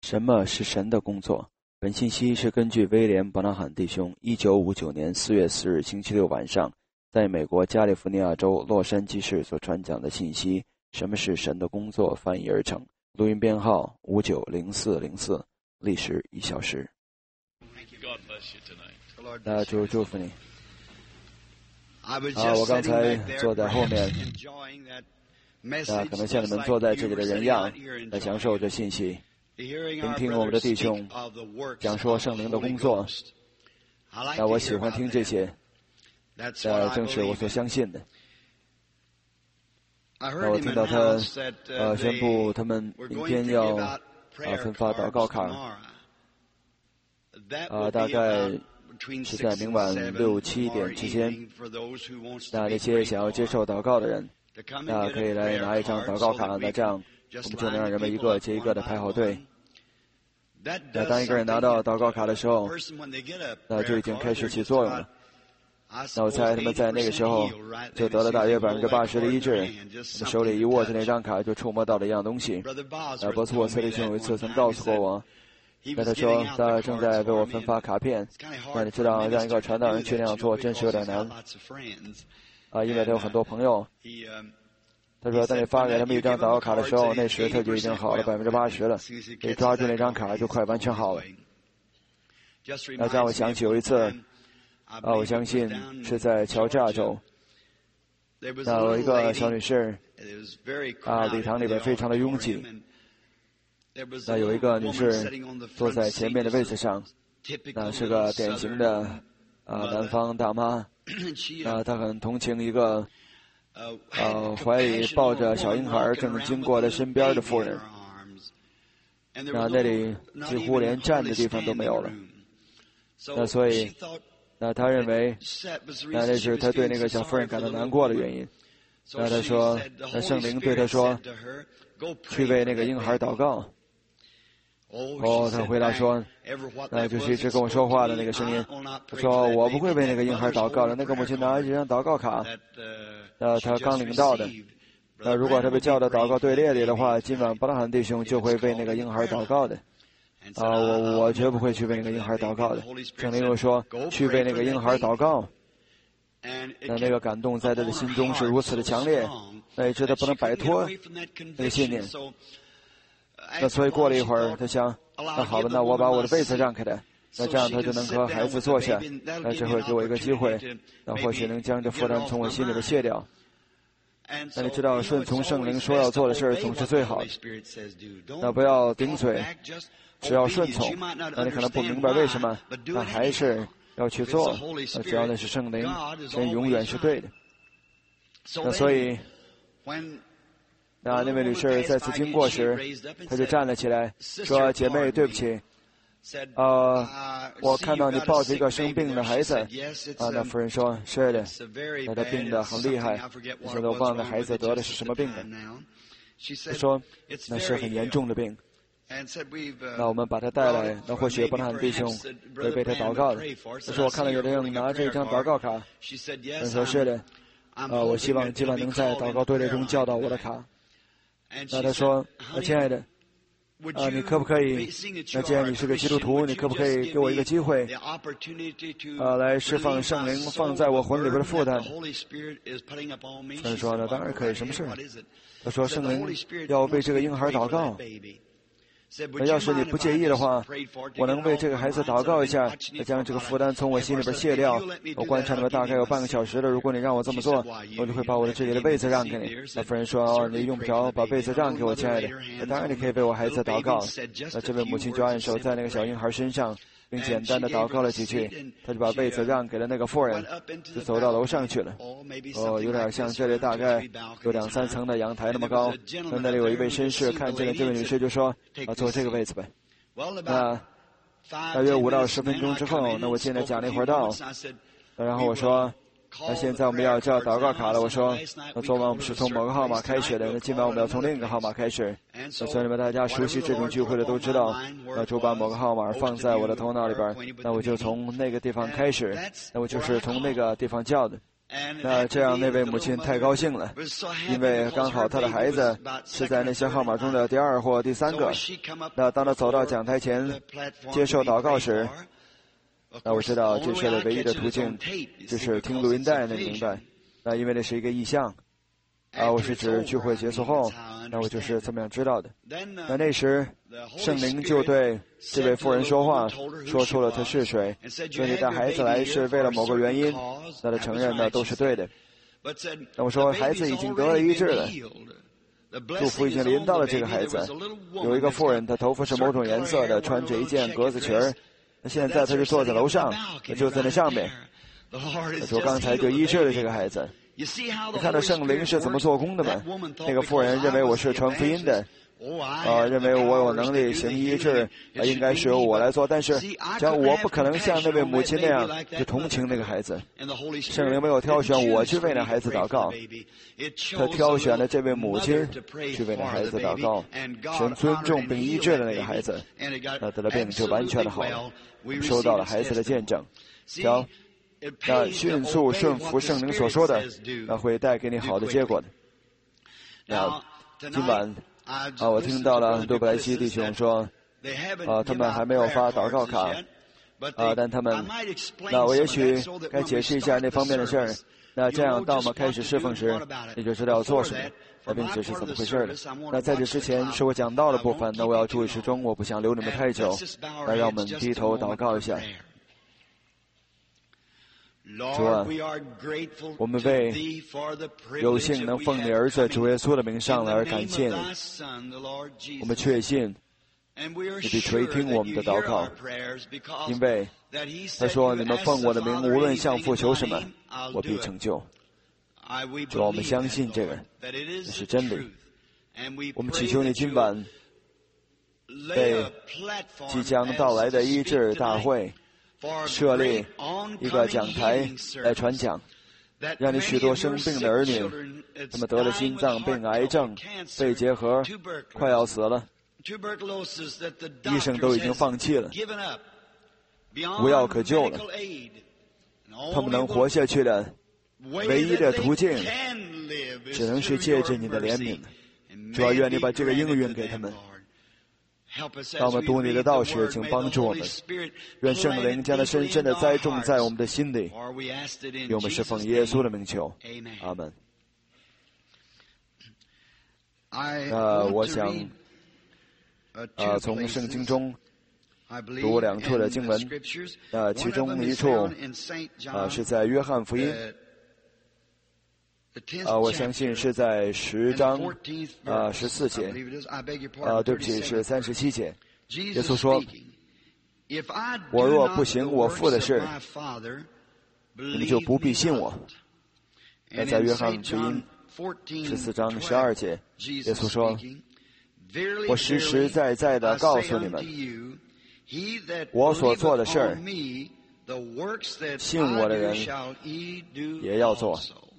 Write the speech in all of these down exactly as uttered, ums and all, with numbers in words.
什么是神的工作？本信息是根据威廉·伯纳罕弟兄一九五九年四月四日星期六晚上在美国加利福尼亚州洛杉矶市所传讲的信息什么是神的工作翻译而成，录音编号五九零四零四，历时一小时。那主祝福你。啊，我刚才坐在后面，那可能像你们坐在这里的人一样，在享受着信息，聆听我们的弟兄讲说圣灵的工作。那我喜欢听这些，那正是我所相信的。那我听到他呃宣布他们明天要啊分发祷告卡，啊大概是在明晚六七点之间。那那些想要接受祷告的人，那可以来拿一张祷告卡，那这样我们就能让人们一个接一个的排好队。那当一个人拿到祷告卡的时候，那就已经开始起作用了。那我猜他们在那个时候就得了大约百分之八十的医治。我手里一握着那张卡，就触摸到了一样东西。那波斯沃斯弟兄有一次曾告诉过我，那他说他正在为我分发卡片。那你知道让一个传道人去那样做，真是有点难啊，因为他有很多朋友。他说当你发给他们一张祷告卡的时候，那时他就已经好了百分之八十了，你抓住那张卡就快完全好了。那这让我想起有一次啊，我相信是在乔治亚州，那有一个小女士啊，礼堂里边非常的拥挤。那有一个女士坐在前面的位子上，那是个典型的啊南方大妈。那她很同情一个呃怀里抱着小婴孩正经过她身边的妇人。那那里几乎连站的地方都没有了。那所以那他认为那那是他对那个小妇人感到难过的原因。那他说那圣灵对他说去为那个婴孩祷告。哦，他回答说，那就是一直跟我说话的那个声音。他说我不会为那个婴孩祷告的。那个母亲拿一张祷告卡，呃，他刚领到的。那如果他被叫到祷告队列里的话，今晚伯拉罕弟兄就会为那个婴孩祷告的。啊，我我绝不会去为那个婴孩祷告的。圣灵又说去为那个婴孩祷告。那那个感动在他的心中是如此的强烈，那一直他不能摆脱那个信念。那所以过了一会儿，他想，那好吧，那我把我的被子让开他，那这样他就能和孩子坐下，那这会给我一个机会，那或许能将这负担从我心里边卸掉。那你知道，顺从圣灵说要做的事儿总是最好的。那不要顶嘴，只要顺从。那你可能不明白为什么，那还是要去做。那只要那是圣灵，神永远是对的。那所以，那那位女士再次经过时，她就站了起来，说：“姐妹，对不起，呃，我看到你抱着一个生病的孩子。”啊，那夫人说：“是的，那他病得很厉害，现在我忘了孩子得的是什么病了。”她说：“那是很严重的病。”那我们把他带来，那或许伯拉罕弟兄会为他祷告的。她说：“我看到有人拿着一张祷告卡。”她说：“是的，啊，我希望今晚能在祷告队列中叫到我的卡。”那他说：“那亲爱的，啊，你可不可以？那既然你是个基督徒，你可不可以给我一个机会，啊，来释放圣灵放在我魂里边的负担？”他说：“那当然可以，什么事？”他说：“圣灵要为这个婴孩祷告。那要是你不介意的话，我能为这个孩子祷告一下，将这个负担从我心里边卸掉。我观察你们大概有半个小时了，如果你让我这么做，我就会把我的这里的被子让给你。”那夫人说：“哦，你用不着把被子让给我，亲爱的。那当然你可以为我孩子祷告。”那这位母亲就按手在那个小婴孩身上，并简单的祷告了几句，他就把被子让给了那个妇人，就走到楼上去了。哦，有点像这里大概有两三层的阳台那么高。那那里有一位绅士看见了这位女士，就说：“啊，坐这个位子呗。”那大约五到十分钟之后，那我进来讲了一会儿道，然后我说：“那现在我们要叫祷告卡了。”我说：“那昨晚我们是从某个号码开始的，那今晚我们要从另一个号码开始。”那所以你们大家熟悉这种聚会的都知道，那主把某个号码放在我的头脑里边，那我就从那个地方开始，那我就是从那个地方叫的。 那这样那位母亲太高兴了，因为刚好她的孩子是在那些号码中的第二或第三个。那当他走到讲台前接受祷告时，那我知道这是的唯一的途径就是听录音带，那明白？那因为那是一个意象啊，我是指聚会结束后，那我就是这么样知道的。那那时圣灵就对这位妇人说话，说出了他是谁，说你带孩子来是为了某个原因，那他承认的都是对的。那我说孩子已经得了医治了，祝福已经临到了这个孩子。有一个妇人，她头发是某种颜色的，穿着一件格子裙儿，那现在她就坐在楼上，就在那上面。他说刚才就医治了这个孩子。你看到圣灵是怎么做工的吗？那个妇人认为我是传福音的，呃，认为我有能力行医治，呃，应该是由我来做。但是，讲我不可能像那位母亲那样去同情那个孩子。圣灵没有挑选我去为那孩子祷告，他挑选了这位母亲去为那孩子祷告，神尊重并医治了那个孩子，那得了病就完全的好了，收到了孩子的见证。讲那迅速顺服圣灵所说的，那会带给你好的结果的。那今晚啊，我听到了杜布莱西弟兄说，啊，他们还没有发祷告卡，啊，但他们，那我也许该解释一下那方面的事儿。那这样，当我们开始侍奉时，你就知道要做什么，那并且是怎么回事了。那在这之前是我讲到的部分，那我要注意时钟，我不想留你们太久。那让我们低头祷告一下。主啊，我们为有幸能奉你儿子主耶稣的名上来而感谢你。我们确信你必垂听我们的祷告，因为他说你们奉我的名无论向父求什么，我必成就。主啊，我们相信这个，这是真理。我们祈求你今晚为即将到来的医治大会设立一个讲台来传讲，让你许多生病的儿女，他们得了心脏病、癌症、肺结核，快要死了，医生都已经放弃了，无药可救了，他们能活下去的唯一的途径只能是借着你的怜悯。主要愿你把这个应允给他们。当我们读你的道时，请帮助我们，愿圣灵将它深深地栽种在我们的心里。愿我们是奉耶稣的名求，阿门。呃，我想，呃，从圣经中读两处的经文，呃，其中一处，呃，是在约翰福音。啊，我相信是在十章啊十四节，啊，对不起，是三十七节。耶稣说：“我若不行我父的事，你们就不必信我。”那在约翰福音十四章十二节，耶稣说：“我实实在在的告诉你们，我所做的事儿，信我的人也要做。”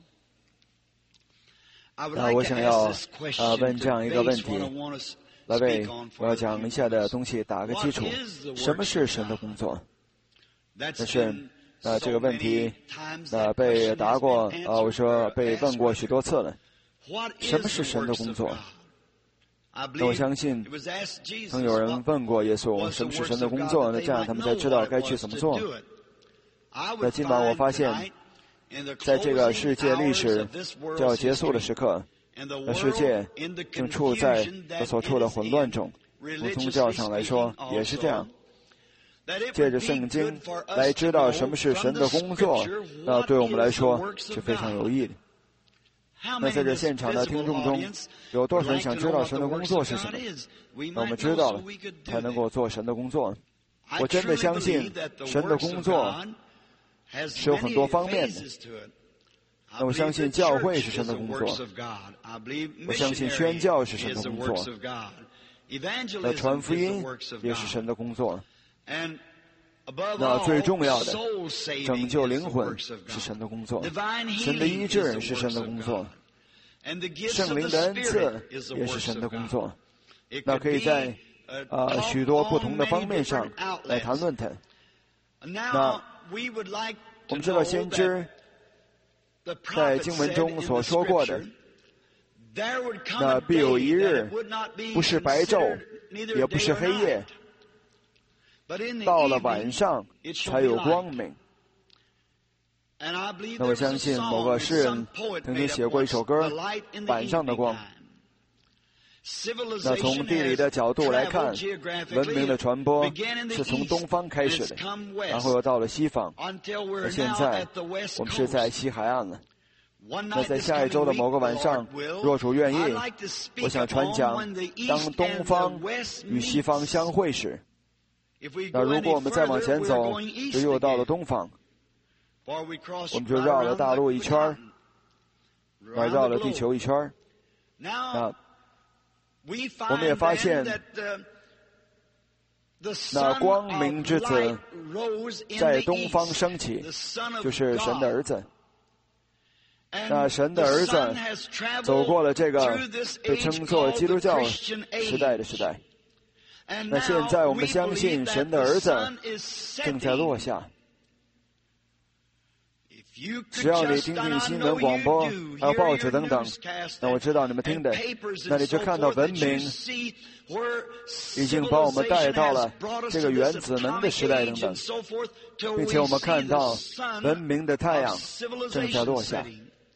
那我想要啊问这样一个问题，来为我要讲一下的东西打个基础。什么是神的工作？但是啊这个问题啊被答过啊，我说被问过许多次了。什么是神的工作？那我相信曾有人问过耶稣什么是神的工作，那这样他们才知道该去怎么做。那今晚我发现，在这个世界历史就要结束的时刻，那世界正处在所处的混乱中。从宗教上来说也是这样。借着圣经来知道什么是神的工作，那对我们来说是非常有益的。那在这现场的听众中，有多少人想知道神的工作是什么？那我们知道了，才能够做神的工作。我真的相信神的工作是有很多方面的。那我相信教会是神的工作，我相信宣教是神的工作，那传福音也是神的工作。那最重要的，拯救灵魂是神的工作，神的医治是神的工作，圣灵的恩赐也是神的工作。那可以在啊、呃、许多不同的方面上来谈论它。那我们知道先知在经文中所说过的，那必有一日，不是白昼，也不是黑夜，到了晚上才有光明。那我相信某个诗人曾经写过一首歌《晚上的光》。那从地理的角度来看，文明的传播是从东方开始的，然后又到了西方。那现在我们是在西海岸了。那在下一周的某个晚上，若主愿意，我想传讲当东方与西方相会时。那如果我们再往前走，就又到了东方，我们就绕了大陆一圈儿，啊，绕了地球一圈儿。那我们也发现，那光明之子在东方升起，就是神的儿子。那神的儿子走过了这个被称作基督教时代的时代。那现在我们相信神的儿子正在落下。只要你听听新闻广播还有报纸等等，那我知道你们听的，那你就看到文明已经把我们带到了这个原子能的时代等等，并且我们看到文明的太阳正在落下。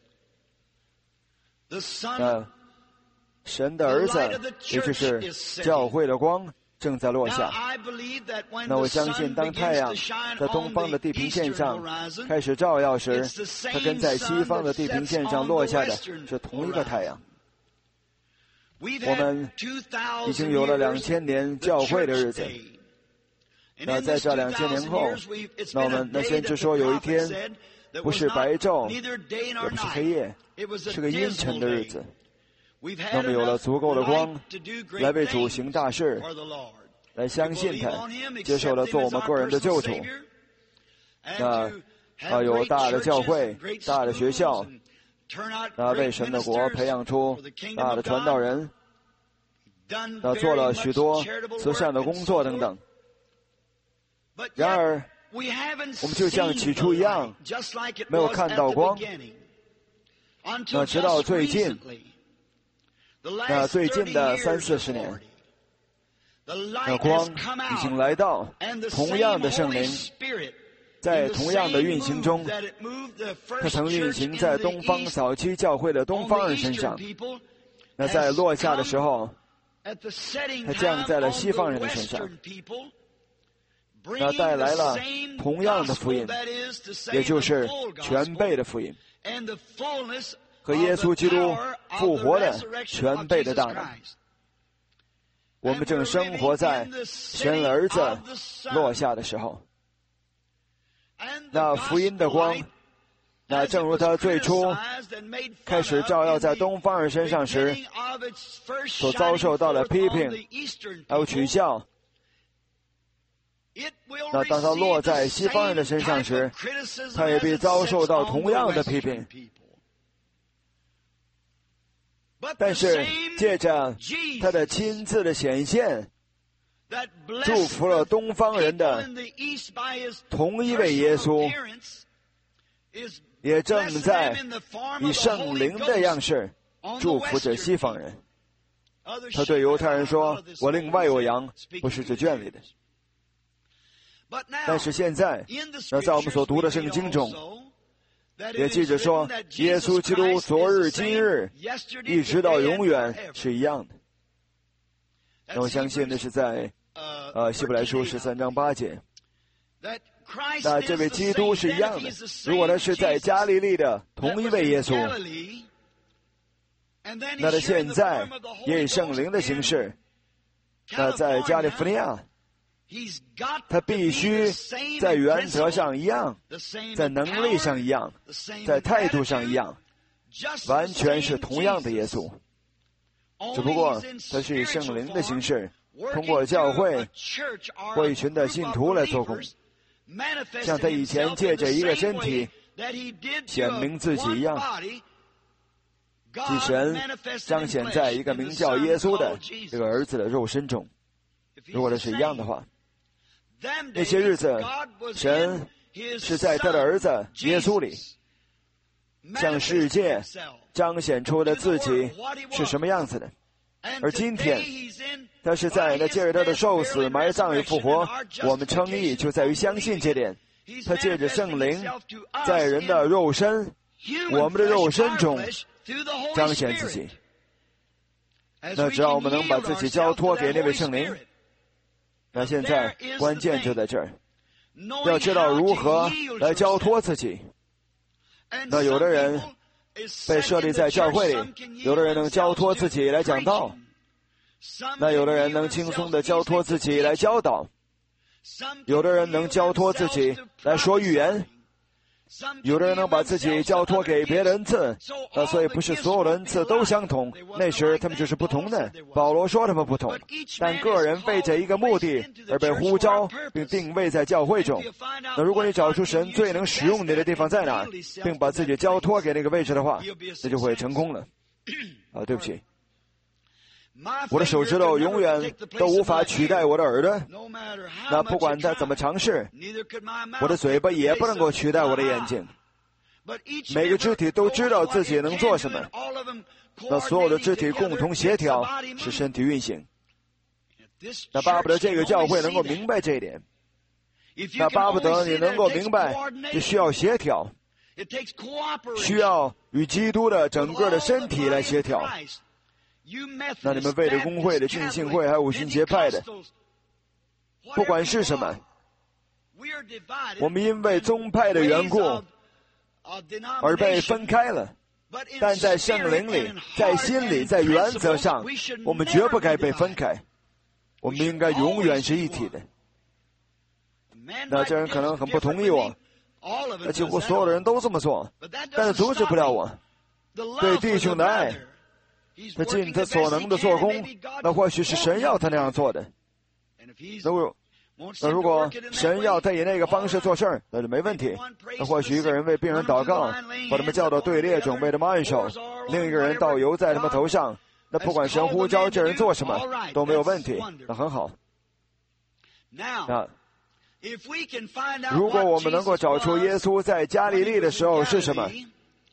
那神的儿子，也就是教会的光正在落下。那我相信当太阳在东方的地平线上开始照耀时，它跟在西方的地平线上落下的是同一个太阳。我们已经有了两千年教会的日子。那在这两千年后，那我们那先知说有一天不是白昼也不是黑夜，是个阴沉的日子。那么有了足够的光来为主行大事，来相信他，接受了做我们个人的救主。那啊有大的教会，大的学校，那为神的国培养出大的传道人，那做了许多慈善的工作等等。然而我们就像起初一样，没有看到光。那直到最近，那最近的三四十年，那光已经来到，同样的圣灵在同样的运行中，它曾运行在东方早期教会的东方人身上。那在落下的时候，它降在了西方人的身上，那带来了同样的福音，也就是全备的福音，和耶稣基督复活的全备的大能。我们正生活在神儿子落下的时候。那福音的光，那正如他最初开始照耀在东方人身上时，所遭受到的批评还有取笑，那当他落在西方人的身上时，他也必遭受到同样的批评。但是借着他的亲自的显现，祝福了东方人的同一位耶稣，也正在以圣灵的样式祝福着西方人。他对犹太人说：“我另外有羊，不是这圈里的。”但是现在，那在我们所读的圣经中，也记着说，耶稣基督昨日今日一直到永远是一样的。那我相信那是在呃希伯来书十三章八节。那这位基督是一样的，如果他是在加利利的同一位耶稣，那他现在也以圣灵的形式，那在加利福尼亚，他必须在原则上一样，在能力上一样，在态度上一样，完全是同样的耶稣。只不过他是以圣灵的形式，通过教会或一群的信徒来做工，像他以前借着一个身体显明自己一样。即神彰显在一个名叫耶稣的这个儿子的肉身中。如果这是一样的话，那些日子神是在他的儿子耶稣里， 向世界彰显出了自己是什么样子的。而今天，他是在那借着他的受死、埋葬与复活，我们称义就在于相信这点。他借着圣灵，在人的肉身，我们的肉身中彰显自己。那只要我们能把自己交托给那位圣灵，那现在关键就在这儿，要知道如何来交托自己。那有的人被设立在教会里，有的人能交托自己来讲道，那有的人能轻松地交托自己来教导，有的人能交托自己来说预言，有的人能把自己交托给别的恩赐。那所以不是所有的恩赐都相同，那时他们就是不同的。保罗说他们不同，但个人为着一个目的而被呼召并定位在教会中。那如果你找出神最能使用你的地方在哪，并把自己交托给那个位置的话，那就会成功了。啊，对不起，我的手指头永远都无法取代我的耳朵，那不管他怎么尝试，我的嘴巴也不能够取代我的眼睛。每个肢体都知道自己能做什么，那所有的肢体共同协调使身体运行。那巴不得这个教会能够明白这一点，那巴不得你能够明白这需要协调，需要与基督的整个的身体来协调。那你们为了公会的、浸信会还有五旬节派的，不管是什么，我们因为宗派的缘故而被分开了，但在圣灵里、在心里、在原则上，我们绝不该被分开，我们应该永远是一体的。那这人可能很不同意我，那几乎所有的人都这么做，但是阻止不了我对弟兄的爱。他尽他所能的做工，那或许是神要他那样做的。那如那如果神要他以那个方式做事儿，那就没问题。那或许一个人为病人祷告，把他们叫到队列中为他们按手，另一个人倒油在他们头上，那不管神呼召这人做什么都没有问题，那很好。那如果我们能够找出耶稣在加利利的时候是什么，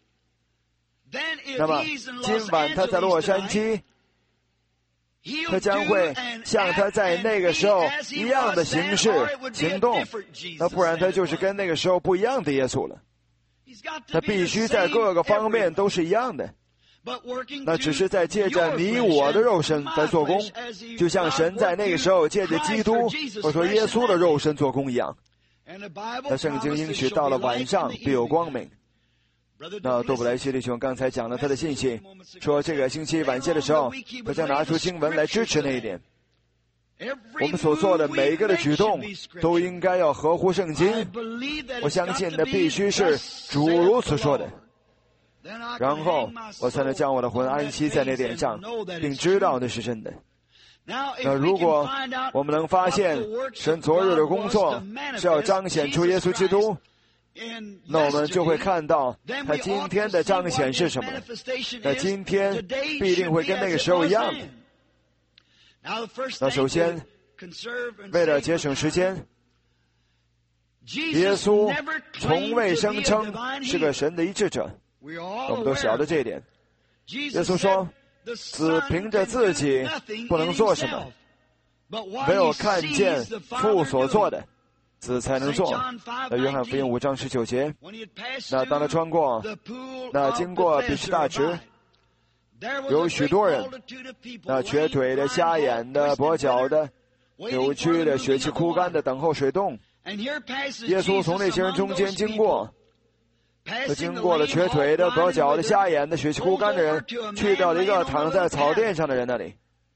那么今晚他在洛杉矶，他将会像他在那个时候一样的形式行动，那不然他就是跟那个时候不一样的耶稣了。他必须在各个方面都是一样的，那只是在借着你我的肉身在做工，就像神在那个时候借着基督或说耶稣的肉身做工一样。那圣经应许到了晚上必有光明。那杜布莱西弟兄刚才讲了他的信息，说这个星期晚些的时候，他将拿出经文来支持那一点。我们所做的每一个的举动都应该要合乎圣经，我相信那必须是主如此说的，然后我才能将我的魂安息在那点上，并知道那是真的。那如果我们能发现神昨日的工作是要彰显出耶稣基督，那我们就会看到他今天的彰显是什么呢？那今天必定会跟那个时候一样的。那首先，为了节省时间，耶稣从未声称是个神的医治者，我们都晓得这一点。耶稣说，子凭着自己不能做什么，唯有看见父所做的，子才能做。那约翰福音五章十九节，那当他穿过，那经过比士大池，有许多人，那瘸腿的、瞎眼的、跛脚的、扭曲的、血气枯干的，等候水洞。耶稣从那些人中间经过，他经过了瘸腿的、跛脚的、瞎眼的、血气枯干的人，去到了一个躺在草垫上的人那里。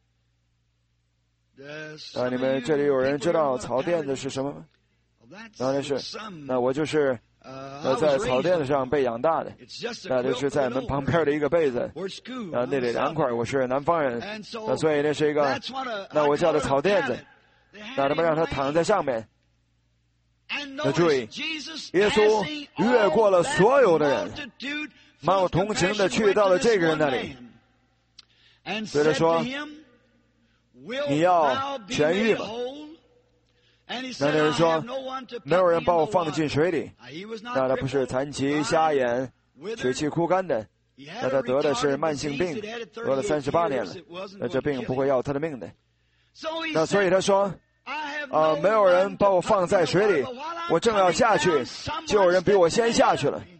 啊，你们这里有人知道草垫子是什么吗？当然是，那我就是呃在草垫子上被养大的，那就是在门旁边的一个被子，啊那里凉快，我是南方人，那所以那是一个，那我叫的草垫子，那他们让他躺在上面。那注意，耶稣越过了所有的人，满有同情的去到了这个人那里，对他说：“你要痊愈吗？”那那人说：“没有人把我放进水里。”那他不是残疾、瞎眼、 血气枯干的，那他得的是慢性病，得了三十八年了，那这病不会要他的命的。那所以他说，啊，没有人把我放在水里，我正要下去，就有人比我先下去了。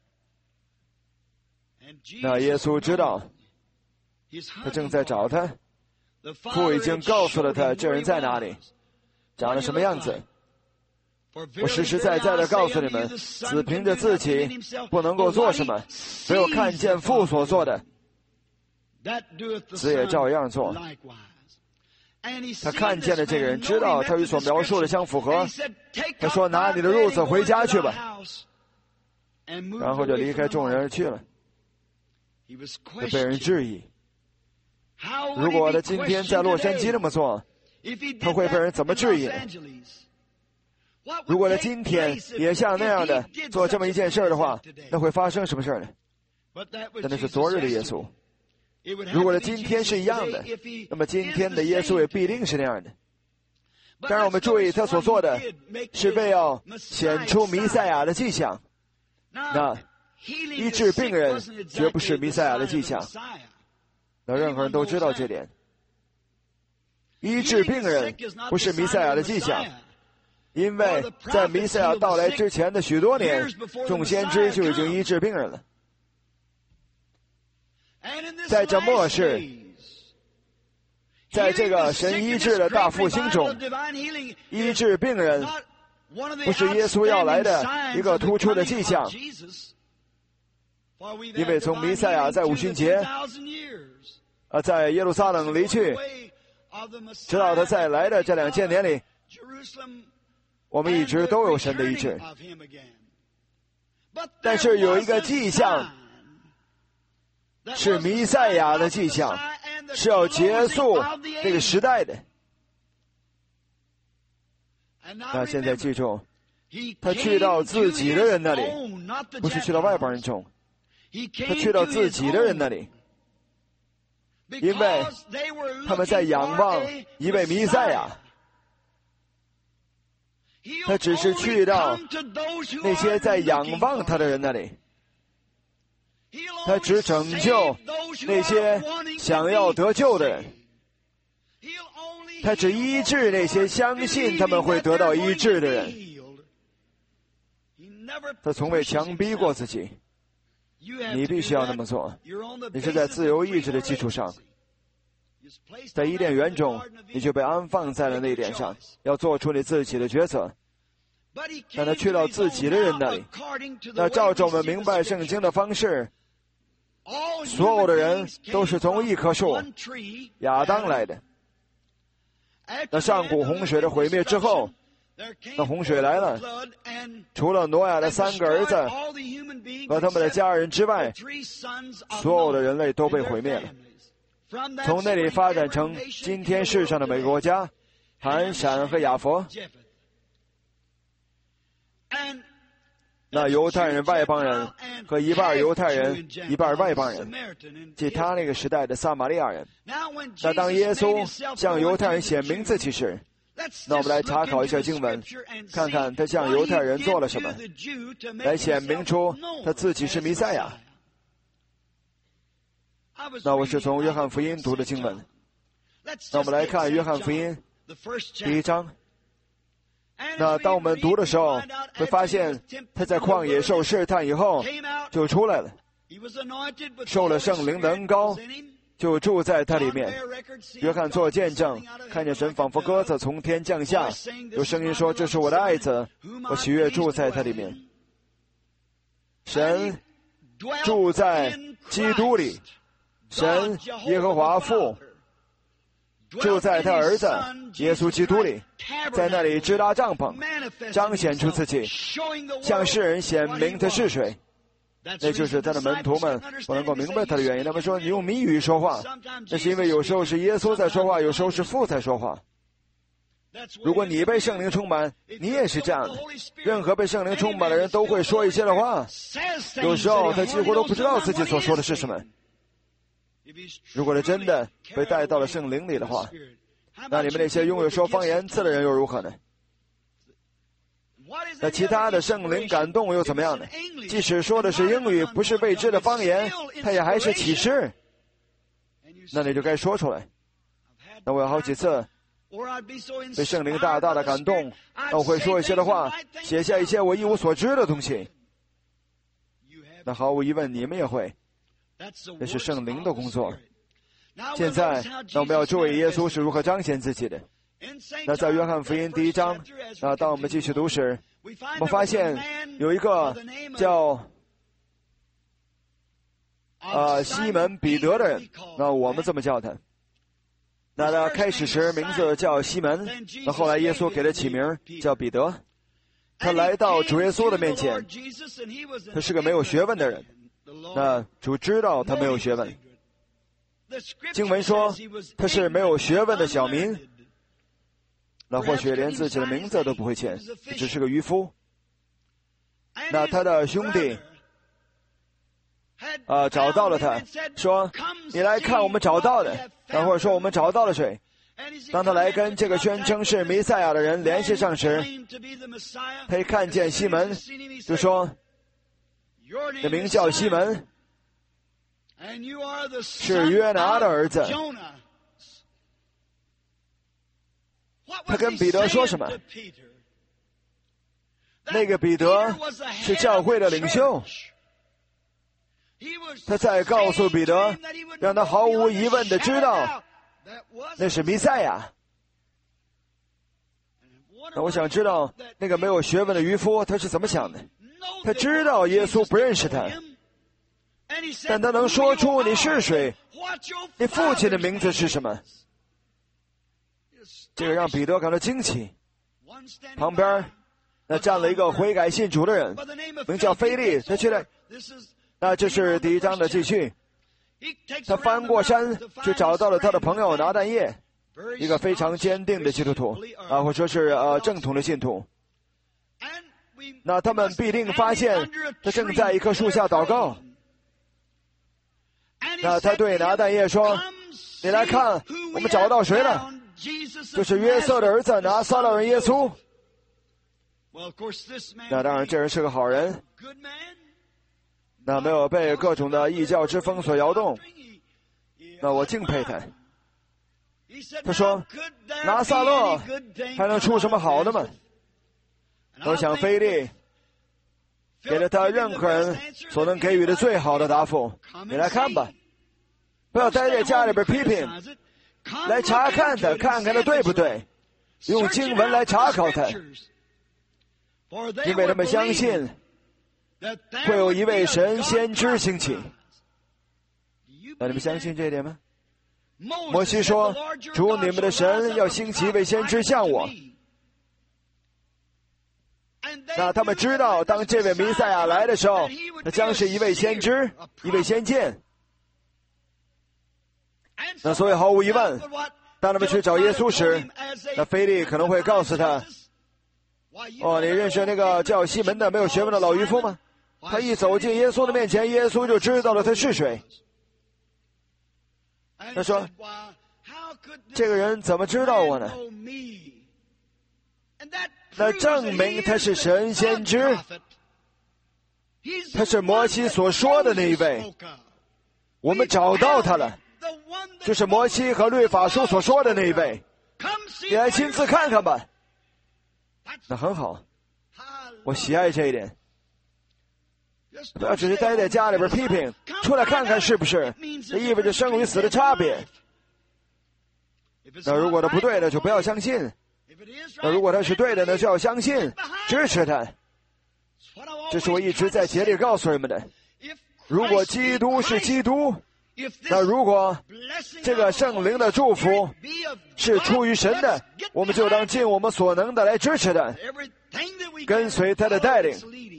那耶稣知道，他正在找他，父已经告诉了他这人在哪里，长得什么样子。我实实在在的告诉你们，子凭着自己不能够做什么，没有看见父所做的，子也照样做。他看见了这个人，知道他与所描述的相符合，他说：拿你的褥子回家去吧。然后就离开众人而去了。他被人质疑，如果他今天在洛杉矶这么做，他会被人怎么质疑呢？如果他今天也像那样的做这么一件事的话，那会发生什么事呢？但那是昨日的耶稣。如果他今天是一样的，那么今天的耶稣也必定是那样的。当然我们注意，他所做的是为要显出弥赛亚的迹象。那医治病人绝不是弥赛亚的迹象，那任何人都知道这点。医治病人不是弥赛亚的迹象，因为在弥赛亚到来之前的许多年，众先知就已经医治病人了。在这末世，在这个神医治的大复兴中，医治病人不是耶稣要来的一个突出的迹象，因为从弥赛亚在五旬节啊，在耶路撒冷离去，直到他再来的这两千年里，我们一直都有神的医治。但是有一个迹象是弥赛亚的迹象，是要结束这个时代的。那现在记住，他去到自己的人那里，不是去到外邦人中，他去到自己的人那里，因为他们在仰望一位弥赛亚。他只是去到那些在仰望他的人那里，他只拯救那些想要得救的人，他只医治那些相信他们会得到医治的人。他从未强逼过自己，你必须要那么做。你是在自由意志的基础上，在伊甸园中，你就被安放在了那一点上，要做出你自己的抉择。但他去到自己的人那里，那照着我们明白圣经的方式，所有的人都是从一棵树亚当来的。那上古洪水的毁灭之后，那洪水来了，除了挪亚的三个儿子和他们的家人之外，所有的人类都被毁灭了。从那里发展成今天世上的每个国家，含闪和雅佛。那犹太人、外邦人和一半犹太人、一半外邦人，即他那个时代的撒玛利亚人。那当耶稣向犹太人显明自己时，那我们来查考一下经文，看看他向犹太人做了什么，来显明出他自己是弥赛亚。那我是从约翰福音读的经文。那我们来看约翰福音第一章。那当我们读的时候，会发现他在旷野受试探以后就出来了，受了圣灵的恩膏，就住在他里面。约翰做见证，看见神仿佛鸽子从天降下，有声音说：这是我的爱子，我喜悦住在他里面。神住在基督里，神耶和华父住在他儿子耶稣基督里，在那里支搭帐篷，彰显出自己，向世人显明他是谁。那就是他的门徒们不能够明白他的原因。他们说：你用谜语说话，那是因为有时候是耶稣在说话，有时候是父在说话。如果你被圣灵充满，你也是这样的。任何被圣灵充满的人都会说一些的话，有时候他几乎都不知道自己所说的是什么。如果他真的被带到了圣灵里的话，那你们那些拥有说方言字的人又如何呢？ 那其他的圣灵感动又怎么样呢？即使说的是英语，不是未知的方言，它也还是启示。那你就该说出来。那我有好几次被圣灵大大的感动，那我会说一些的话，写下一些我一无所知的东西。那毫无疑问你们也会，那是圣灵的工作。现在那我们要注意耶稣是如何彰显自己的。那在约翰福音第一章，那当我们继续读时，我们发现有一个叫呃西门彼得的人，那我们这么叫他。那他开始时名字叫西门，那后来耶稣给他起名叫彼得。他来到主耶稣的面前，他是个没有学问的人。那主知道他没有学问。经文说他是没有学问的小民，那或许连自己的名字都不会签，只是个渔夫。那他的兄弟啊、呃、找到了他，说你来看我们找到的，然后说我们找到了谁。当他来跟这个宣称是弥赛亚的人联系上时，他一看见西门，就说你的名叫西门，是约拿的儿子。他跟彼得说什么？那个彼得是教会的领袖，他在告诉彼得，让他毫无疑问地知道那是弥赛亚。那我想知道那个没有学问的渔夫他是怎么想的。他知道耶稣不认识他，但他能说出你是谁，你父亲的名字是什么。这个让彼得感到惊奇。旁边那站了一个悔改信主的人，名叫腓力，他去了。那这是第一章的继续。他翻过山就找到了他的朋友拿但业，一个非常坚定的基督徒啊，或说是呃正统的信徒。那他们必定发现他正在一棵树下祷告。那他对拿但业说，你来看我们找到谁了，就是约瑟的儿子拿撒勒人耶稣。那当然这人是个好人，那没有被各种的异教之风所摇动，那我敬佩他。他说拿撒勒还能出什么好的吗？我想腓力给了他任何人所能给予的最好的答复。你来看吧，不要待在家里边批评，来查看他，看看他对不对，用经文来查考他，因为他们相信会有一位神先知兴起。那你们相信这一点吗？摩西说，主你们的神要兴起一位先知像我。那他们知道当这位弥赛亚来的时候，他将是一位先知，一位先见。那所以毫无疑问，当他们去找耶稣时，那腓力可能会告诉他，哦，你认识那个叫西门的没有学问的老渔夫吗？他一走进耶稣的面前，耶稣就知道了他是谁。他说，这个人怎么知道我呢？那证明他是神先知，他是摩西所说的那一位。我们找到他了，就是摩西和律法书所说的那一位。你来亲自看看吧。那很好，我喜爱这一点。不要只是待在家里边批评，出来看看是不是，这意味着生与死的差别。那如果他不对的，就不要相信。那如果他是对的呢，就要相信，支持他。这是我一直在竭力告诉人们的。如果基督是基督，那如果这个圣灵的祝福是出于神的，我们就当尽我们所能的来支持他，跟随他的带领。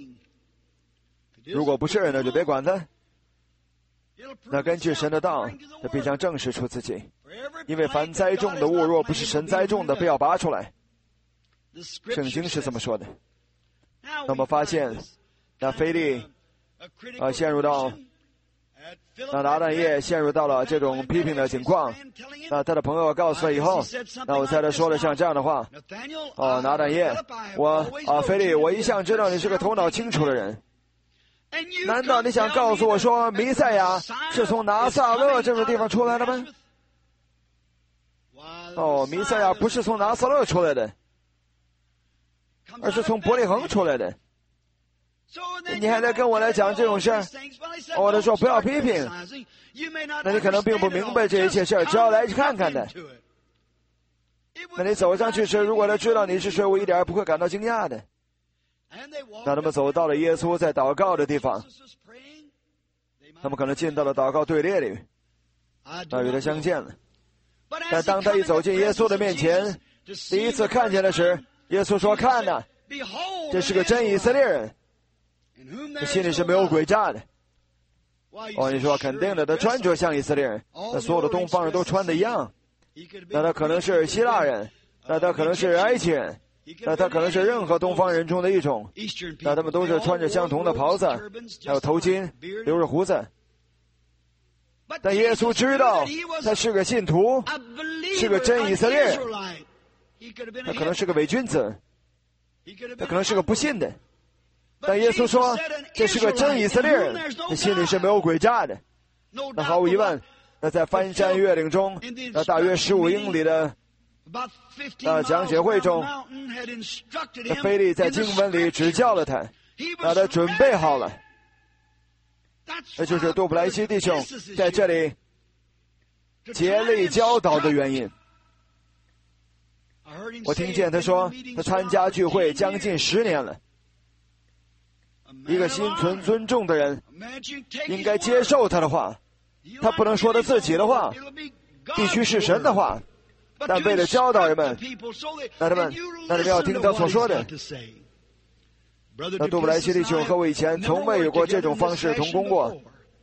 如果不是，那就别管他。那根据神的道，他必将证实出自己。因为凡栽种的物，若不是神栽种的，不要拔出来。圣经是这么说的。那么发现，那腓力啊陷入到那拿但业陷入到了这种批评的情况。那他的朋友告诉他以后，那我猜他说了像这样的话：哦，拿但业，我啊，腓力，我一向知道你是个头脑清楚的人。难道你想告诉我说，弥赛亚是从拿撒勒这种地方出来的吗？哦，弥赛亚不是从拿撒勒出来的，而是从伯利恒出来的。你还在跟我来讲这种事儿？我就说不要批评。那你可能并不明白这一切事儿，只要来去看看的。那你走上去时，如果他知道你是谁，我一点也不会感到惊讶的。那他们走到了耶稣在祷告的地方，他们可能进到了祷告队列里，那与他相见了。但当他一走进耶稣的面前，第一次看见的时，耶稣说：“看哪，这是个真以色列人。”他心里是没有诡诈的。哦，你说肯定的，他穿着像以色列人，那所有的东方人都穿的一样。那他可能是希腊人，那他可能是埃及人，那他可能是任何东方人中的一种。那他们都是穿着相同的袍子，还有头巾，留着胡子。但耶稣知道他是个信徒，是个真以色列人。他可能是个伪君子，他可能是个不信的。但耶稣说这是个真以色列人，他心里是没有诡诈的。那毫无疑问，那在翻山越岭中，那大约十五英里的那讲解会中，那腓力在经文里指教了他，那他准备好了。那就是杜布莱西弟兄在这里竭力教导的原因。我听见他说他参加聚会将近十年了。一个心存尊重的人应该接受他的话，他不能说他自己的话，必须是神的话。但为了教导人们，那他们那你们要听他所说的。那杜布莱西弟兄和我以前从未有过这种方式同工过。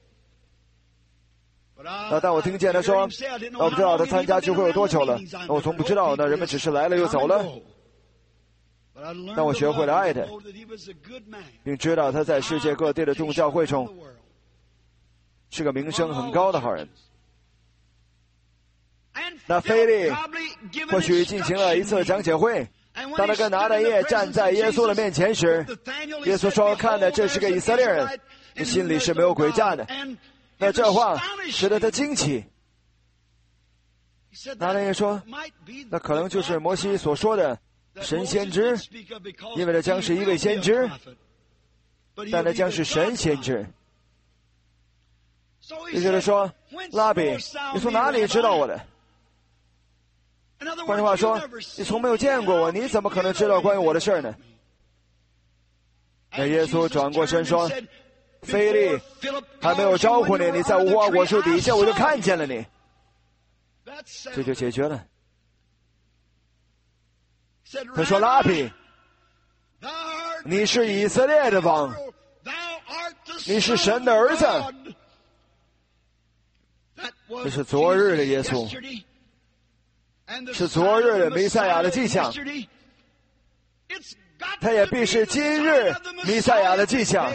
那但我听见他说，我不知道他参加聚会有多久了，我从不知道，那人们只是来了又走了。但我学会了爱他，并知道他在世界各地的众教会中是个名声很高的好人。那腓力或许进行了一次讲解会，当他跟拿但业站在耶稣的面前时，耶稣说：“看的这是个以色列人，你心里是没有诡诈的。”那这话使得他惊奇。拿但业说：“那可能就是摩西所说的神先知，因为他将是一位先知，但他将是神先知。”也就是说，拉比，你从哪里知道我的？换句话说，你从没有见过我，你怎么可能知道关于我的事呢？那耶稣转过身说：“腓力，还没有招呼你，你在无花果树底下，我就看见了你。”这就解决了。他说：“拉比，你是以色列的王，你是神的儿子。”这是昨日的耶稣，是昨日的弥赛亚的迹象，他也必是今日弥赛亚的迹象。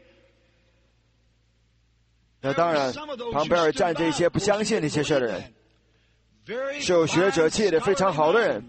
那当然，旁边站着一些不相信那些事的人，是有学者气的非常好的人，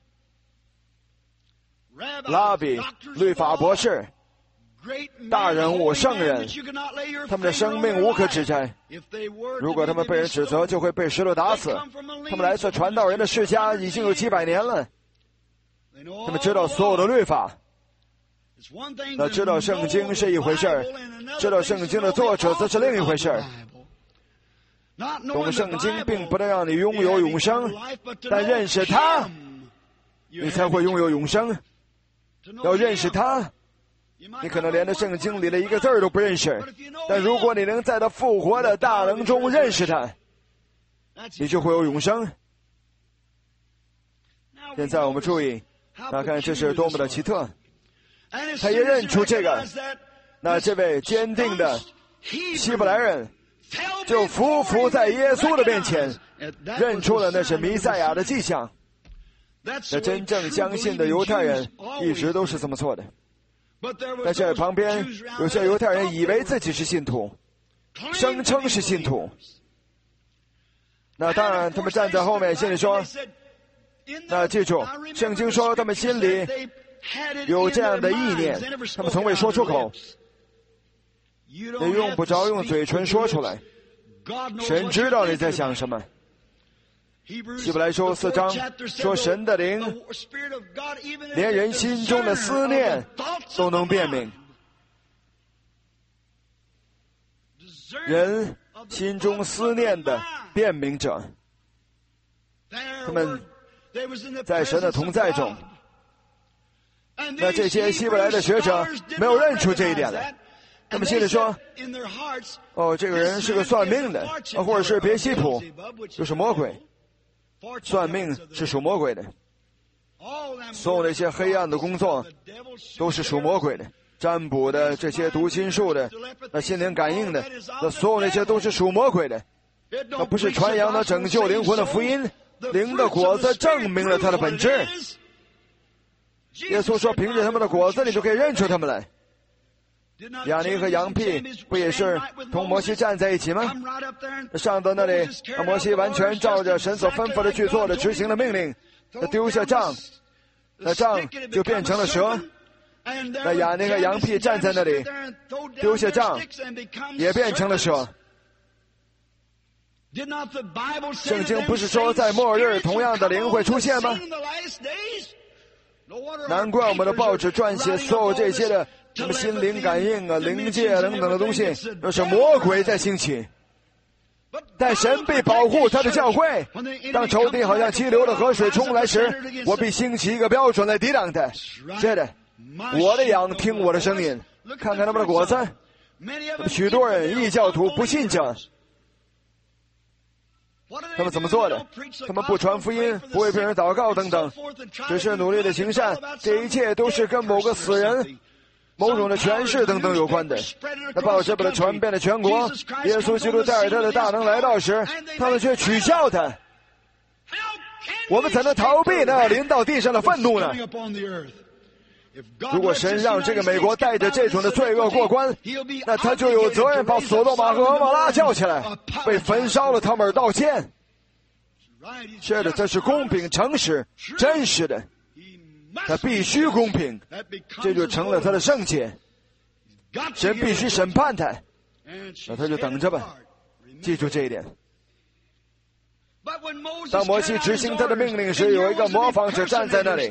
拉比、律法博士、大人物、圣人，他们的生命无可指摘。如果他们被人指责，就会被石头打死。他们来自传道人的世家已经有几百年了，他们知道所有的律法。那知道圣经是一回事儿，知道圣经的作者则是另一回事儿。懂圣经并不能让你拥有永生，但认识他，你才会拥有永生。要认识他，你可能连那圣经里的一个字儿都不认识，但如果你能在他复活的大能中认识他，你就会有永生。现在我们注意，那看这是多么的奇特。他一认出这个，那这位坚定的希伯来人就匍匐在耶稣的面前，认出了那是弥赛亚的迹象。那真正相信的犹太人一直都是这么做的。但是旁边有些犹太人以为自己是信徒， 声称是信徒。那当然，他们站在后面，心里说：“那记住，圣经说他们心里有这样的意念，他们从未说出口，也用不着用嘴唇说出来。神知道你在想什么。”希伯来书四章说，神的灵连人心中的思念都能辨明。人心中思念的辨明者，他们在神的同在中。那这些希伯来的学者没有认出这一点来，他们心里说：“哦，这个人是个算命的，或者是别西卜，就是魔鬼。算命是属魔鬼的，所有那些黑暗的工作都是属魔鬼的。占卜的，这些读心术的，那心灵感应的，那所有那些都是属魔鬼的。那不是传扬那拯救灵魂的福音，灵的果子证明了它的本质。耶稣说，凭着他们的果子，你就可以认出他们来。亚尼和羊屁不也是同摩西站在一起吗？上到那里，摩西完全照着神所吩咐的去做的，执行了命令。他丢下杖，那杖就变成了蛇。那亚尼和羊屁站在那里，丢下杖，也变成了蛇。圣经不是说在末日同样的灵会出现吗？难怪我们的报纸撰写所有这些的什么心灵感应啊、灵界等等的东西，都是魔鬼在兴起。但神必保护他的教会。当仇敌好像激流的河水冲来时，我必兴起一个标准来抵挡他。是的，我的羊听我的声音，看看他们的果子。许多人异教徒不信者，他们怎么做的？他们不传福音，不为别人祷告等等，只是努力的行善。这一切都是跟某个死人、某种的权势等等有关的。那报纸把它传遍了全国。耶稣基督带着他的大能来到时，他们却取笑他。我们怎能逃避那临到地上的愤怒呢？如果神让这个美国带着这种的罪恶过关，那他就有责任把索多玛和蛾摩拉叫起来，为焚烧了他们而道歉。是的，这是公平、诚实、真实的，他必须公平，这就成了他的圣洁。神必须审判他，那他就等着吧，记住这一点。当摩西执行他的命令时，有一个模仿者站在那里，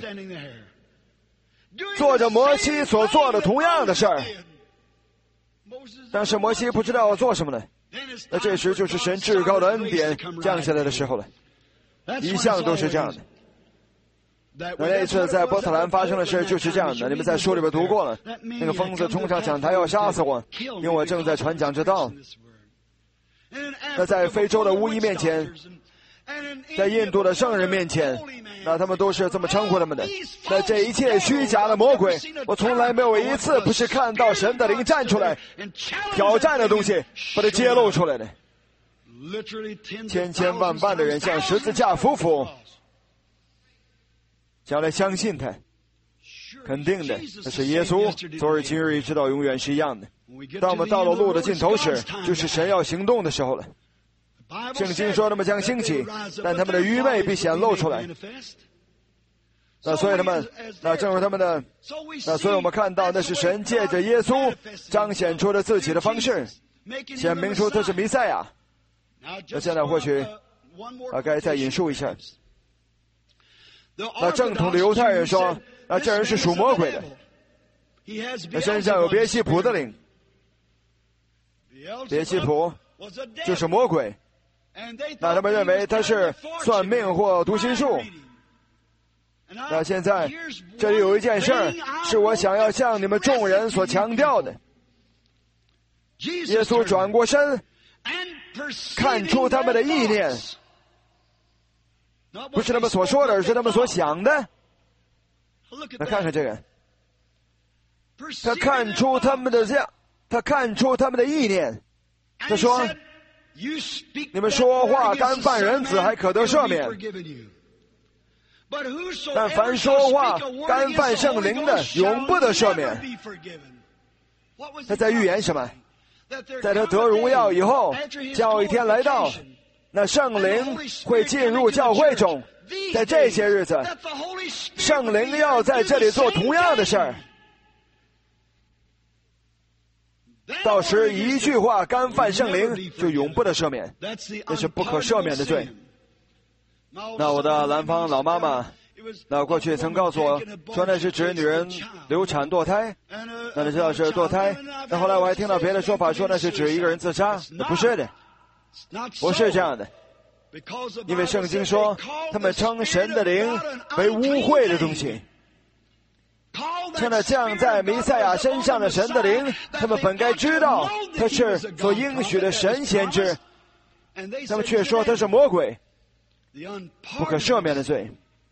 做着摩西所做的同样的事儿，但是摩西不知道要做什么呢？那这时就是神至高的恩典降下来的时候了，一向都是这样的。那那一次在波特兰发生的事就是这样的，你们在书里边读过了。那个疯子冲上讲台要杀死我，因为我正在传讲之道。那在非洲的巫医面前，在印度的圣人面前，那他们都是这么称呼他们的。那这一切虚假的魔鬼，我从来没有一次不是看到神的灵站出来挑战的东西，把它揭露出来的。千千万万的人向十字架匍匐，将来相信他，肯定的，那是耶稣昨日今日一直到永远是一样的。当我们到了路的尽头时，就是神要行动的时候了。圣经说他们将兴起，但他们的愚昧必显露出来。那所以他们，那正如他们的，那所以我们看到那是神借着耶稣彰显出了自己的方式，显明出他是弥赛亚。那现在或许啊该再引述一下。那正统的犹太人说，那这人是属魔鬼的，他身上有别西卜的灵，别西卜就是魔鬼。那他们认为他是算命或读心术。那现在这里有一件事是我想要向你们众人所强调的。耶稣转过身，看出他们的意念，不是他们所说的，而是他们所想的。那看看这个，他看出他们的这样，他看出他们的意念。他说，你们说话干犯人子还可得赦免，但凡说话干犯圣灵的永不得赦免。他在预言什么？ 在他得荣耀以后，将有一天来到，那圣灵会进入教会中。在这些日子，圣灵要在这里做同样的事儿。到时一句话干犯圣灵，就永不得赦免，这是不可赦免的罪。那我的南方老妈妈，那过去曾告诉我说那是指女人流产堕胎，那你知道是堕胎。那后来我还听到别的说法，说那是指一个人自杀，那不是的，不是这样的。因为圣经说他们称神的灵为污秽的东西，称那降在弥赛亚身上的神的灵，他们本该知道他是所应许的神先知，他们却说他是魔鬼，不可赦免的罪。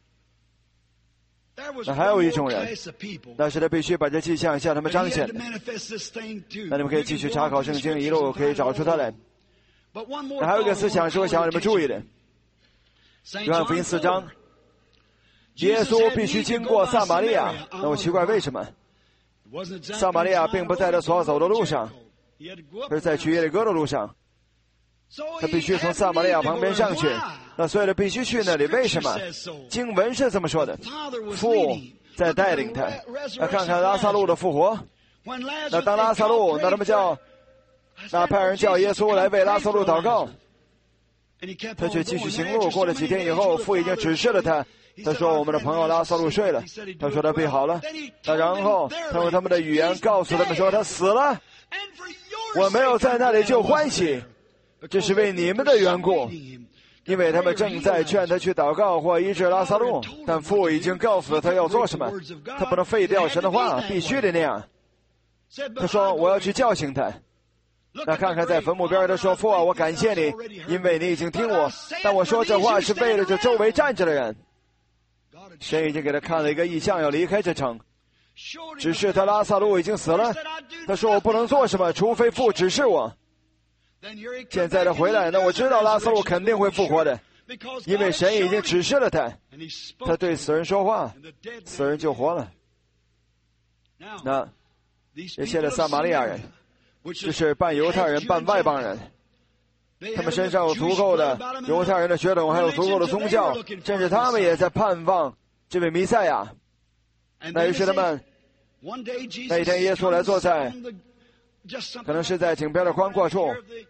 那还有一种人，那是他必须把这迹象向他们彰显的。那你们可以继续查考圣经，一路可以找出他来。那还有一个思想是我想让你们注意的，约翰福音四章，耶稣必须经过撒玛利亚。那我奇怪为什么？撒玛利亚并不在他所要走的路上，而在去耶利哥的路上，他必须从撒玛利亚旁边上去。那所以他必须去那里，为什么？经文是这么说的，父在带领他。那看看拉撒路的复活，那当拉撒路，那他们叫那派人叫耶稣来为拉撒路祷告，他却继续行路。过了几天以后，父已经指示了他，他说我们的朋友拉撒路睡了，他说他病好了。那然后他用他们的语言告诉他们说他死了，我没有在那里就欢喜，这是为你们的缘故，因为他们正在劝他去祷告或医治拉撒路，但父已经告诉了他要做什么，他不能废掉神的话，必须得那样。他说我要去叫醒他。那看看在坟墓边他说，父啊，我感谢你，因为你已经听我，但我说这话是为了这周围站着的人。神已经给他看了一个异象，要离开这城，只是他拉撒路已经死了。他说我不能做什么，除非父指示我。现在他回来，那我知道拉撒路肯定会复活的，因为神已经指示了他，他对死人说话，死人就活了。那这些的撒玛利亚人，这是半犹太人半外邦人，他们身上有足够的犹太人的血统，还有足够的宗教，甚至他们也在盼望这位弥赛亚。那于是他们那一天耶稣来坐在可能是在井边的宽阔处，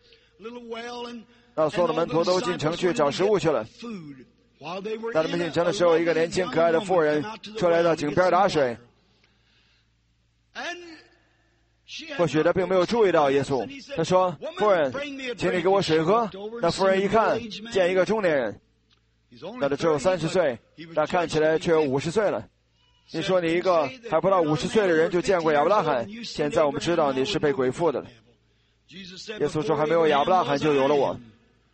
那所有的门徒都进城去找食物去了。当他们进城的时候，一个年轻可爱的妇人出来到井边打水，或许他并没有注意到耶稣。他说，夫人，请你给我水喝。那妇人一看见一个中年人，那他只有三十岁，但看起来却有五十岁了。你说你一个还不到五十岁的人就见过亚伯拉罕，现在我们知道你是被鬼附的了。耶稣说还没有亚伯拉罕就有了我。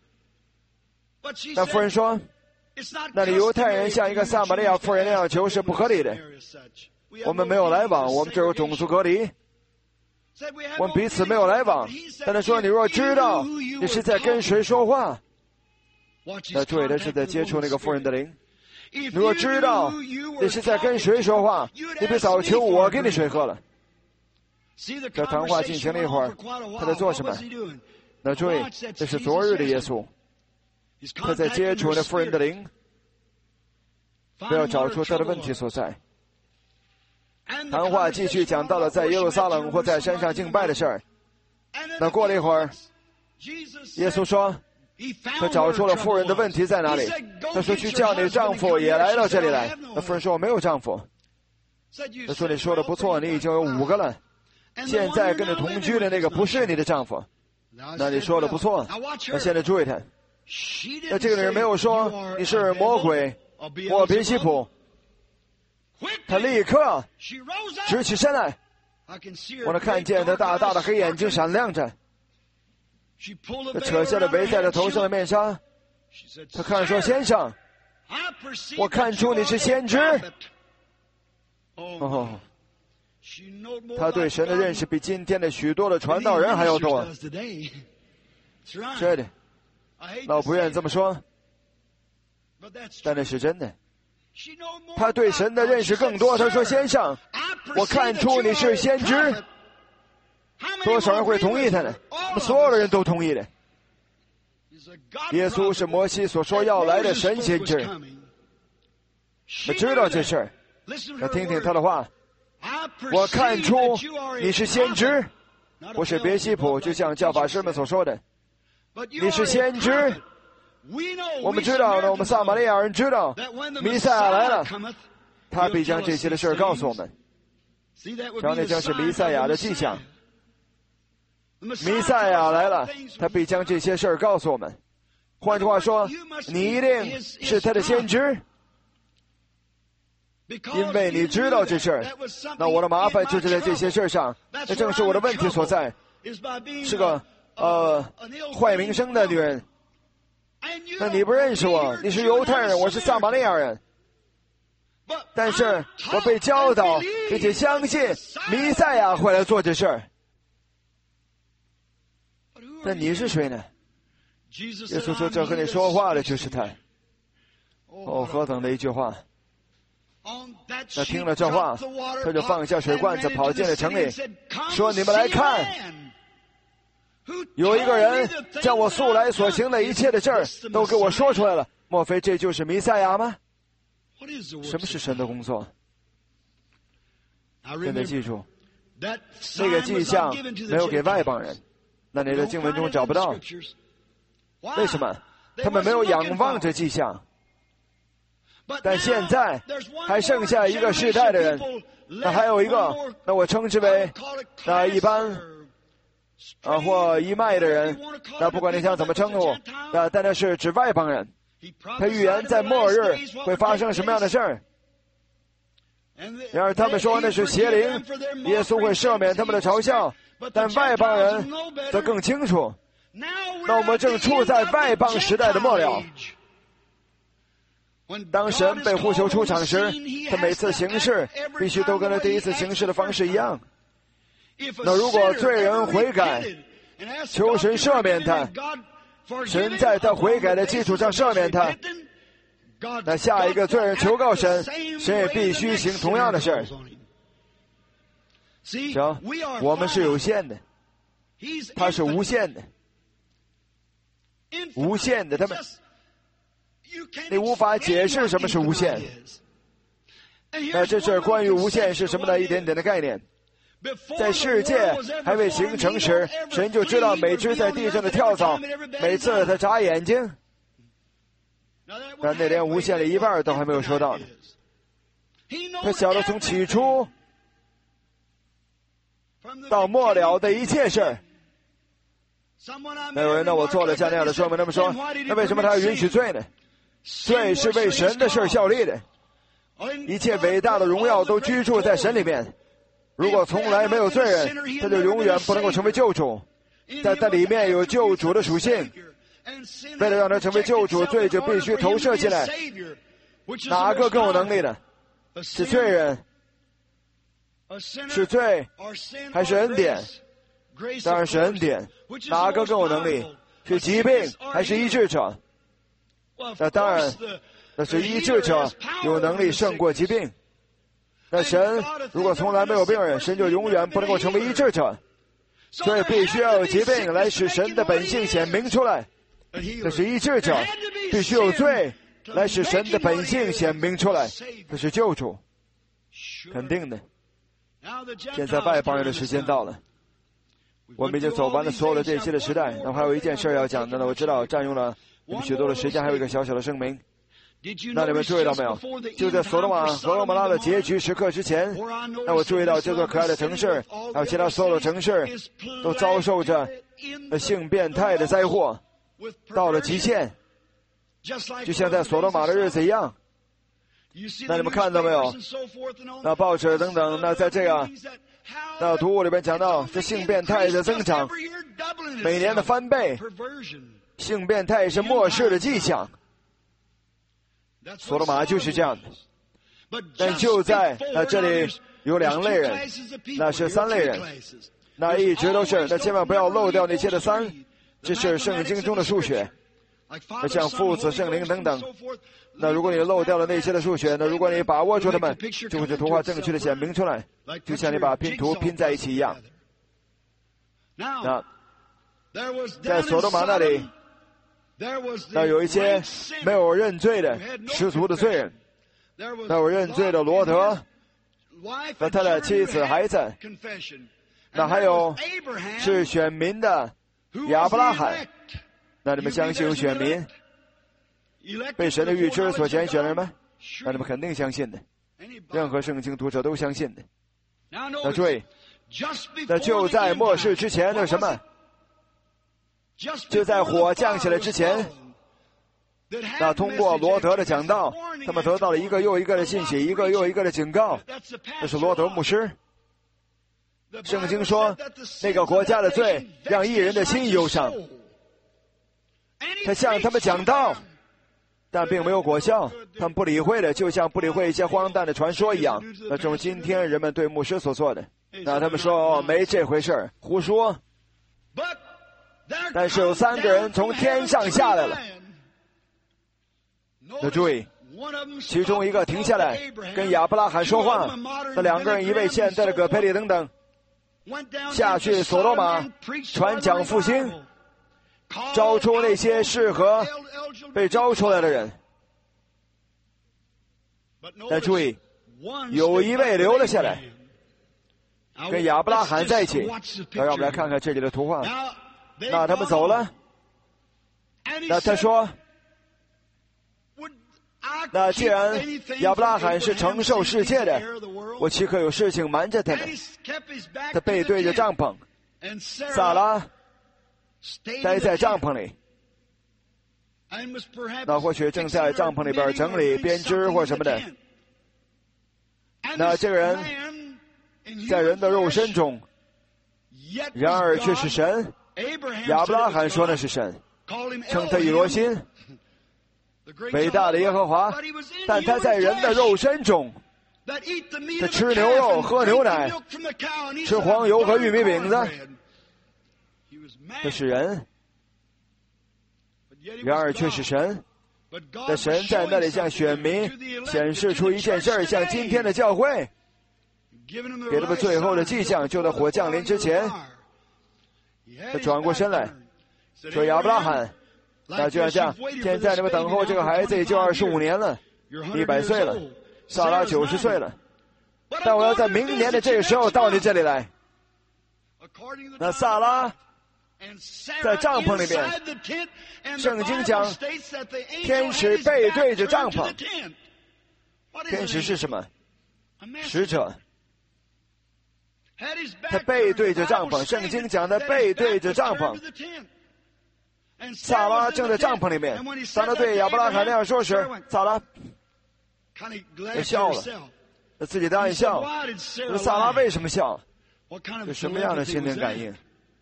那妇人说，那你犹太人像一个撒玛利亚妇人那样求是不合理的，我们没有来往，我们这有种族隔离，我们彼此没有来往。但他说你若知道你是在跟谁说话，那注意他是在接触那个妇人的灵。你若知道你是在跟谁说话，你别早求我给你水喝了。这谈话进行了一会儿，他在做什么？那注意，这是昨日的耶稣，他在接触那妇人的灵，不要找出他的问题所在。谈话继续讲到了在耶路撒冷或在山上敬拜的事儿。那过了一会儿，耶稣说他找出了妇人的问题在哪里。他说去叫你丈夫也来到这里来。那妇人说我没有丈夫。他说你说的不错，你已经有五个了，现在跟你同居的那个不是你的丈夫。那你说的不错。那现在注意他，那这个人没有说你是魔鬼或别西卜，他立刻直起身来，我能看见他大大的黑眼睛闪亮着。他扯下了围在他头上的面纱，他看说先生，我看出你是先知。哦，他对神的认识比今天的许多的传道人还要多。是的，那我不愿意这么说，但那是真的。他对神的认识更多。他说先生，我看出你是先知。 多少人会同意他呢？我们所有的人都同意的。耶稣是摩西所说要来的神先知，我知道这事儿。要听听他的话。我看出你是先知，不是别西卜，就像教法师们所说的，你是先知。我们知道呢，我们撒玛利亚人知道，弥赛亚来了，他必将这些的事儿告诉我们。然后那将是弥赛亚的迹象。弥赛亚来了，他必将这些事儿告诉我们。换句话说，你一定是他的先知，因为你知道这事儿。那我的麻烦就是在这些事儿上，那正是我的问题所在。是个呃坏名声的女人。那你不认识我，你是犹太人，我是撒玛利亚人。但是我被教导并且相信弥赛亚会来做这事儿。那你是谁呢？耶稣说这和你说话的就是他。哦，何等的一句话。那听了这话，他就放下水罐子跑进了城里，说你们来看，有一个人将我素来所行的一切的事儿都给我说出来了，莫非这就是弥赛亚吗？什么是神的工作？现在记住，那个迹象没有给外邦人，那你的经文中找不到。为什么？他们没有仰望这迹象。但现在还剩下一个世代的人，那还有一个，那我称之为那一般啊或一脉的人，那不管你想怎么称呼，那但那是指外邦人。他预言在末日会发生什么样的事儿。然而他们说那是邪灵，耶稣会赦免他们的嘲笑，但外邦人则更清楚。那我们正处在外邦时代的末了。当神被呼求出场时，他每次行事必须都跟他第一次行事的方式一样。那如果罪人悔改，求神赦免他，神在他悔改的基础上赦免他，那下一个罪人求告神，神也必须行同样的事儿。行，我们是有限的，他是无限的，无限的，他们你无法解释什么是无限。那这是关于无限是什么的一点点的概念。在世界还未形成时，神就知道每只在地上的跳蚤，每次他眨眼睛，但那连无限的一半都还没有说到呢。他晓得从起初到末了的一切事儿。那有人呢，我做了像那样的说明，他们说，那为什么他要允许罪呢？罪是为神的事效力的，一切伟大的荣耀都居住在神里面。如果从来没有罪人，他就永远不能够成为救主。在他里面有救主的属性，为了让他成为救主，罪就必须投射进来。哪个更有能力呢？是罪人，是罪，还是恩典？当然是恩典。哪个更有能力？是疾病还是医治者？那当然，那是医治者有能力胜过疾病。那神如果从来没有病人，神就永远不能够成为医治者，所以必须要有疾病来使神的本性显明出来。那是医治者，必须有罪来使神的本性显明出来，这是救主，肯定的。现在外邦人的时间到了，我们已经走完了所有的这些的时代。那还有一件事要讲的呢，我知道占用了你们许多的时间，还有一个小小的声明。那你们注意到没有？就在索多玛和蛾摩拉的结局时刻之前，那我注意到这座可爱的城市，还有其他所有的城市，都遭受着性变态的灾祸，到了极限，就像在索多玛的日子一样。那你们看到没有？那报纸等等，那在这个那读物里边讲到，这性变态的增长，每年的翻倍，性变态是末世的迹象。索多玛就是这样的，但就在那这里有两类人，那是三类人，那一直都是，那千万不要漏掉那些的三，这是圣经中的数学，那像父子圣灵等等。那如果你漏掉了那些的数学，那如果你把握住它们，就会使图画正确的显明出来，就像你把拼图拼在一起一样。 那在所多玛那里，那有一些没有认罪的十足的罪人，那有认罪的罗德和他的妻子孩子，那还有是选民的亚伯拉罕。那你们相信有选民被神的预知所拣选的人吗？那你们肯定相信的，任何圣经读者都相信的。那注意，那就在末世之前的什么？就在火降下来之前，那通过罗德的讲道，他们得到了一个又一个的信息，一个又一个的警告。这是罗德牧师。圣经说，那个国家的罪让义人的心忧伤。他向他们讲道，但并没有果效，他们不理会的，就像不理会一些荒诞的传说一样。那正如今天人们对牧师所做的，那他们说、哦、没这回事，胡说。但是有三个人从天上下来了。那注意，其中一个停下来跟亚伯拉罕说话，那两个人，一位现代的葛培理等等，下去所罗玛传讲复兴，招出那些适合被招出来的人。但注意，有一位留了下来，跟亚伯拉罕在一起。那让我们来看看这里的图画。那他们走了，那他说，那既然亚伯拉罕是承受世界的，我岂可有事情瞒着他呢？他背对着帐篷，撒拉待在帐篷里，那或许正在帐篷里边整理编织或什么的。那这个人在人的肉身中，然而却是神。亚伯拉罕说那是神，称他以罗心，伟大的耶和华。但他在人的肉身中，他吃牛肉喝牛奶，吃黄油和玉米饼子，这是人，然而却是神。但神在那里向选民显示出一件事，像今天的教会给他们最后的迹象，就在火降临之前。他转过身来说，亚伯拉罕，那就像这样，现在你们等候这个孩子也就二十五年了，一百岁了，撒拉九十岁了，但我要在明年的这个时候到你这里来。那撒拉在帐篷里面，圣经讲天使背对着帐篷。天使是什么？使者。他背对着帐篷，圣经讲的背对着帐篷。撒拉正在帐篷里面，当他对亚伯拉罕那样说时，撒拉他笑了，他自己当然笑。撒拉为什么笑？有什么样的心灵感应？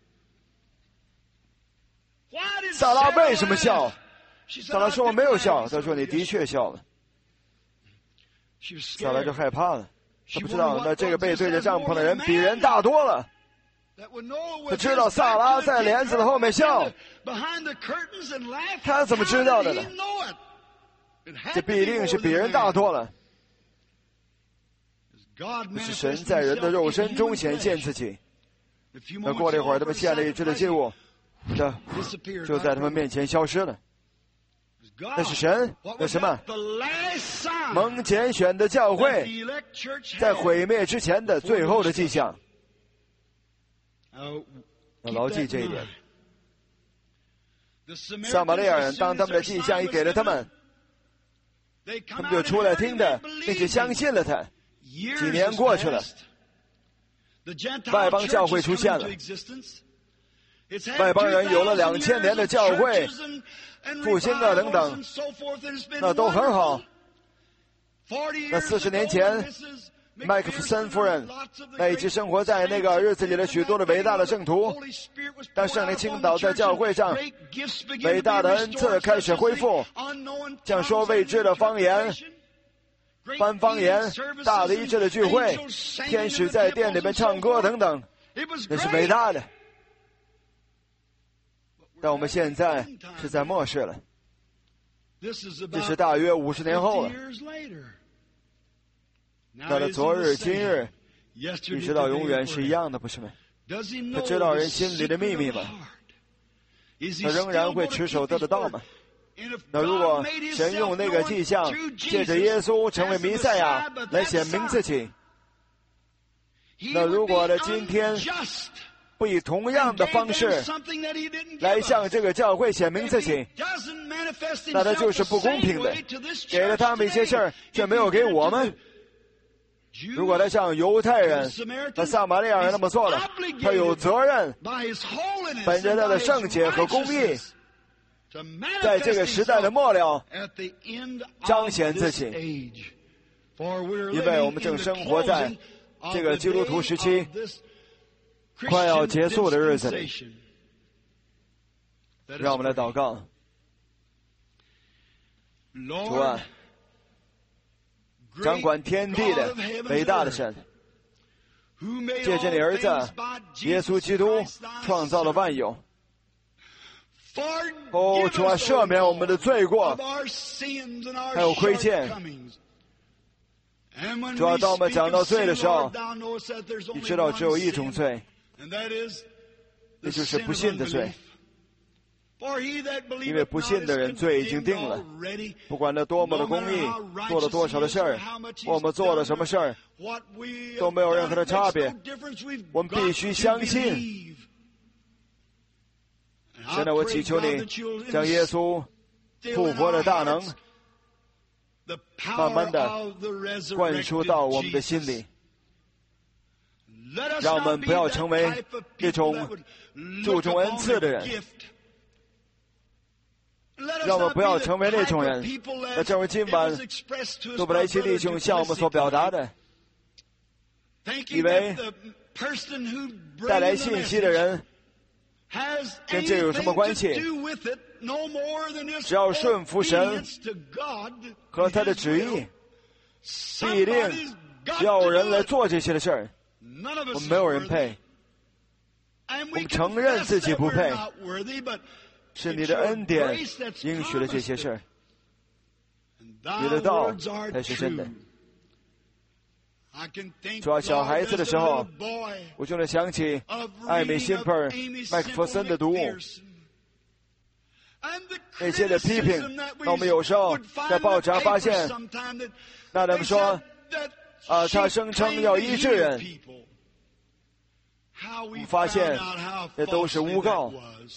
撒拉为什么笑？撒拉说我没有笑，他说你的确笑了。撒拉就害怕了。他不知道，那这个背对着帐篷的人比人大多了。他知道撒拉在帘子的后面笑，他怎么知道的呢？这必定是比人大多了。是神在人的肉身中显现自己。那过了一会儿，他们献了一只的祭物，这就在他们面前消失了。那是神，那什么？蒙拣选的教会在毁灭之前的最后的迹象。要牢记这一点。撒玛利亚人当他们的迹象一给了他们，他们就出来听的，并且相信了他。几年过去了，外邦教会出现了，外邦人有了两千年的教会复兴啊等等，那都很好。那四十年前，麦克弗森夫人那以及生活在那个日子里的许多的伟大的圣徒，当圣灵倾倒在教会上，伟大的恩赐开始恢复，讲说未知的方言，翻方言，大的一致的聚会，天使在殿里面唱歌等等，那是伟大的。但我们现在是在末世了，这是大约五十年后了。到了昨日今日，一直到永远是一样的，不是吗？ 他知道人心里的秘密吗？他仍然会持守他的道吗？那如果神用那个迹象，借着耶稣成为弥赛亚来显明自己，那如果他今天不以同样的方式来向这个教会显明自己，那他就是不公平的，给了他们一些事儿，却没有给我们。如果他像犹太人和撒玛利亚人那么做了，他有责任本着他的圣洁和公义，在这个时代的末了彰显自己，因为我们正生活在这个基督徒时期快要结束的日子里。让我们来祷告。主啊，掌管天地的伟大的神，借着你儿子耶稣基督创造了万有。哦，主啊，赦免我们的罪过还有亏欠。主啊，当我们讲到罪的时候，你知道只有一种罪，那就是不信的罪。因为不信的人罪已经定了，不管他多么的公义，做了多少的事儿，我们做了什么事儿，都没有任何的差别。我们必须相信。现在我祈求你将耶稣复活的大能慢慢的灌输到我们的心里，让我们不要成为这种注重恩赐的人，让我们不要成为那种人。那正如今晚杜布莱奇弟兄向我们所表达的，以为带来信息的人跟这有什么关系？只要顺服神和他的旨意，必定要人来做这些的事儿。我们没有人配，我们承认自己不配，是你的恩典应许了这些事儿，你的道才是真的。抓小孩子的时候，我就能想起艾米辛珀尔麦克弗森的读物，那些的批评，那我们有时候在报纸上发现，那他们说啊，他声称要医治人，我们发现这都是诬告。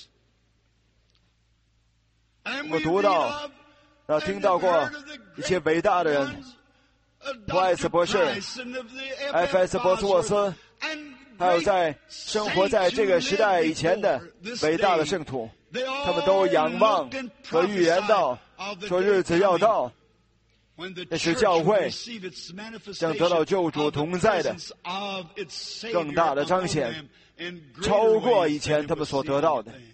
我们读到啊，听到过一些伟大的人，普艾斯博士、F S 博斯沃斯，还有在生活在这个时代以前的伟大的圣徒，他们都仰望和预言到，说日子要到，那是教会将得到救主同在的更大的彰显，超过以前他们所得到的。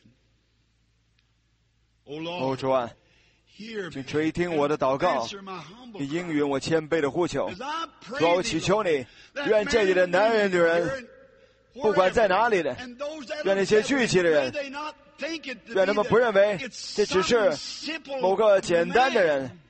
哦，主啊，请垂听我的祷告，你应允我谦卑的呼求。主啊，我祈求你，愿这里的男人、女人，不管在哪里的，愿那些聚集的人，愿他们不认为这只是某个简单的人，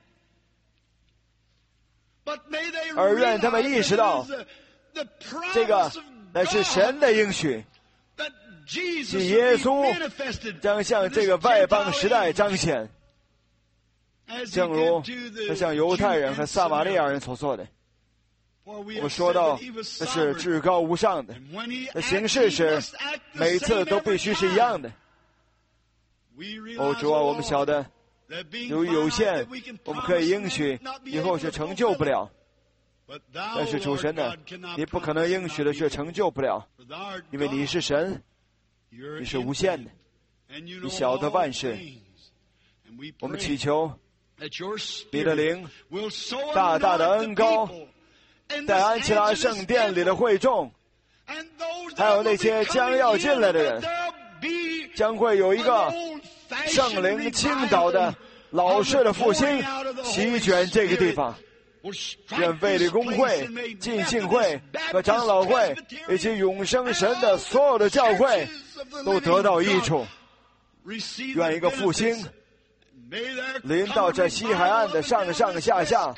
而愿他们意识到，这个乃是神的应许，即耶稣将向这个外邦时代彰显，正如他向犹太人和撒玛利亚人所做的。我们说到那是至高无上的，那行事时每次都必须是一样的。哦，主啊，我们晓得由于有限，我们可以应许以后是成就不了，但是主神呢，你不可能应许的却成就不了，因为你是神，你是无限的，你晓得万事。我们祈求你的灵大大的恩膏在安琪拉圣殿里的会众，还有那些将要进来的人，将会有一个圣灵倾倒的老式的复兴席卷这个地方。愿卫理公会、浸信会和长老会以及永生神的所有的教会都得到益处。愿一个复兴临到这西海岸的上上下下，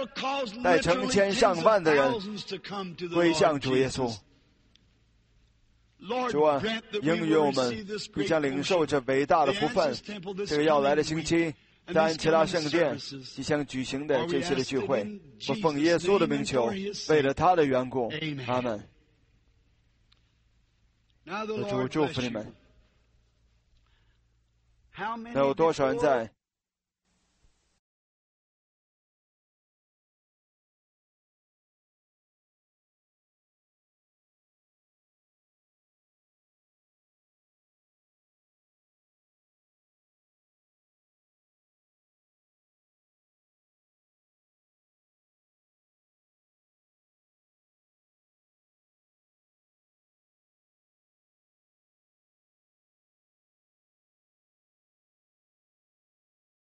带成千上万的人归向主耶稣。 主啊，应允我们必将领受这伟大的福分。这个要来的星期，在安琪拉圣殿即将举行的这次的聚会，我奉耶稣的名求，为了他的缘故，阿门。主祝福你们。还有多少人在